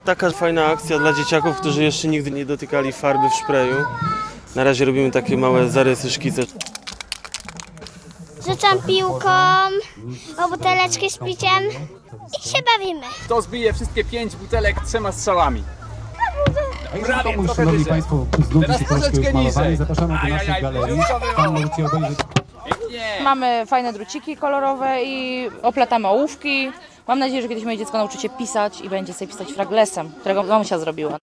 Taka fajna akcja dla dzieciaków, którzy jeszcze nigdy nie dotykali farby w szpreju. Na razie robimy takie małe zarysy, szkice. Rzucam piłką, o buteleczkę z piciem i się bawimy. Kto zbije wszystkie 5 butelek 3 strzałami? Prawie, trochę Szanowni wyżej. Państwo, znudzi Teraz się troszkę troszeczkę już malowanie. niżej. Zapraszamy do naszej galerii. Tam możecie obejrzeć. Pięknie. Mamy fajne druciki kolorowe i oplatamy ołówki. Mam nadzieję, że kiedyś moje dziecko nauczy się pisać i będzie sobie pisać fraglesem, którego mamusia zrobiła.